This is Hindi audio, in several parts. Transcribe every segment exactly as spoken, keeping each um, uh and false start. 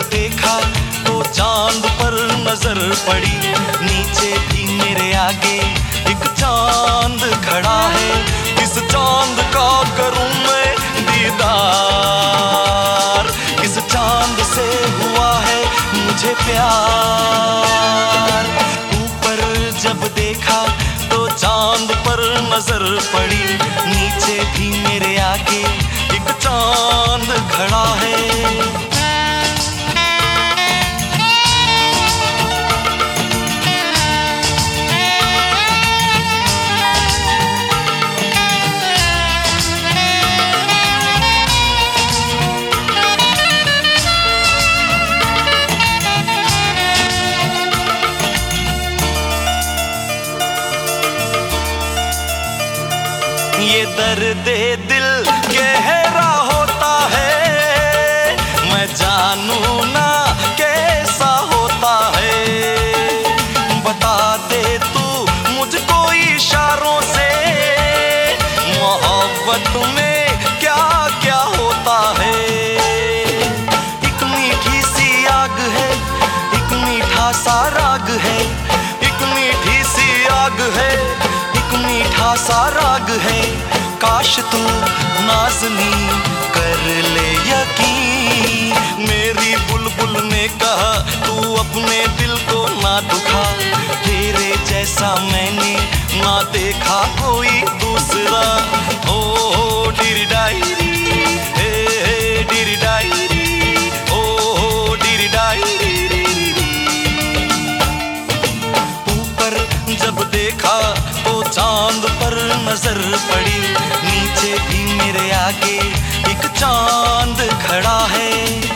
देखा तो चांद पर नजर पड़ी, नीचे भी मेरे आगे एक चांद खड़ा है। किस चांद का करूं मैं दीदार, किस चांद से हुआ है मुझे प्यार। ऊपर जब देखा तो चांद पर नजर पड़ी, नीचे भी मेरे आगे एक चांद खड़ा है। ये दर्दे दिल गहरा होता है, मैं जानू ना कैसा होता है। बता दे तू मुझको इशारों से, मोहब्बत में क्या क्या होता है। एक मीठी सी आग है, एक मीठा सा राग है, एक मीठी सी आग है, एक मीठा सा राग है। काश तू नाज़नी कर ले यकीन, मेरी बुलबुल ने कहा तू अपने दिल को ना दुखा, तेरे जैसा मैंने ना देखा कोई दूसरा। ओ डिरी डायरी, हे हे डिरी डायरी, ओ डिरी डायरी। ऊपर जब देखा तो चांद पर नजर पड़ी, नीचे भी मेरे आगे एक चांद खड़ा है।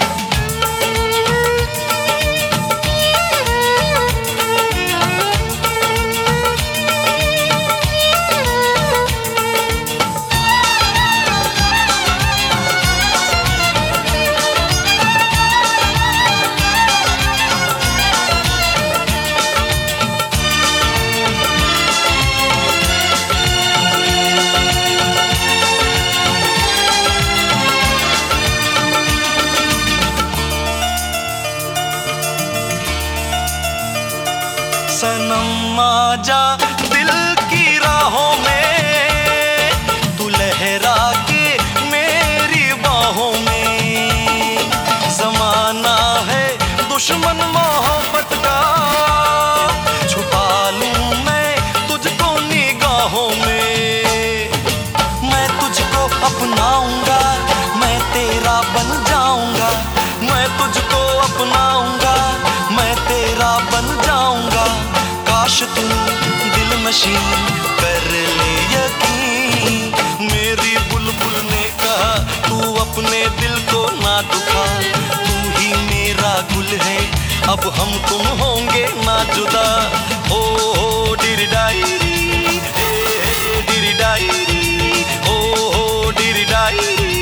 सनम आजा दिल की राहों में, तू लहरा के मेरी बाहों में। ज़माना है दुश्मन मोहब्बत का, छुपा लूं मैं तुझको निगाहों में। मैं तुझको अपनाऊंगा, मैं तेरा बन जाऊंगा, मैं तुझको अपनाऊंगा, मैं तेरा बन जाऊंगा। काश तू दिल नशीं कर ले यकीन, मेरी बुलबुल ने कहा तू अपने दिल को ना दुखा, तू ही मेरा गुल है अब हम तुम होंगे ना जुदा। ओ डिरी डायरी, हे डिरी डायरी, ओ डिरी डायरी।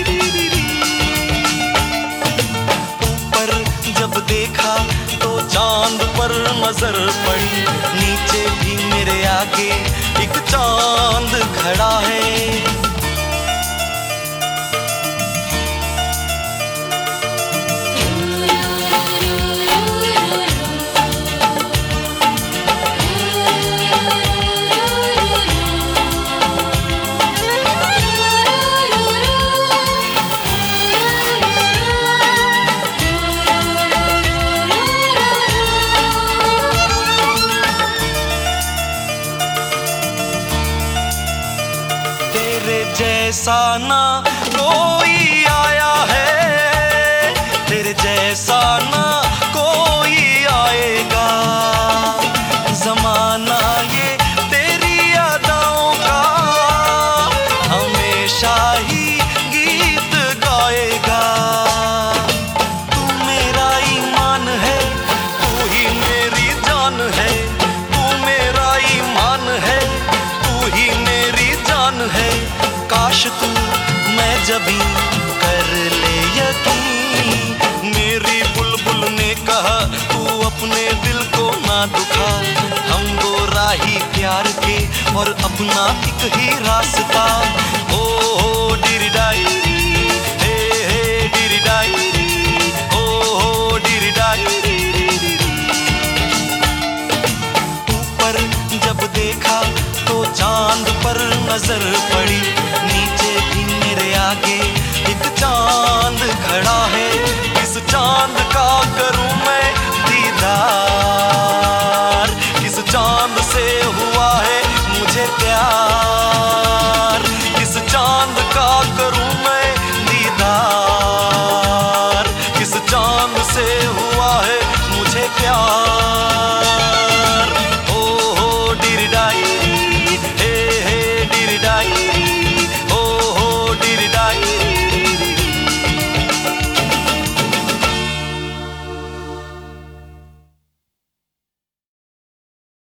ऊपर जब देखा तो चांद पर नजर पड़ी, नीचे भी मेरे आगे एक चांद खड़ा है। जैसा ना कोई आया है, तेरे जैसा ना कोई आएगा। ज़माना ये तेरी यादों का हमेशा ही गीत गाएगा। तू मेरा ईमान है, तू ही मेरी जान है, तू मेरा ईमान है, तू ही मेरी जान है। काश तू मैं जबी कर ले यकीन, मेरी बुलबुल ने कहा तू अपने दिल को ना दुखा। हम दो राही प्यार के और अपना एक ही रास्ता। ओ डिरी डायरी, हे हे डिरी डायरी, ओ डिरी नजर पड़ी।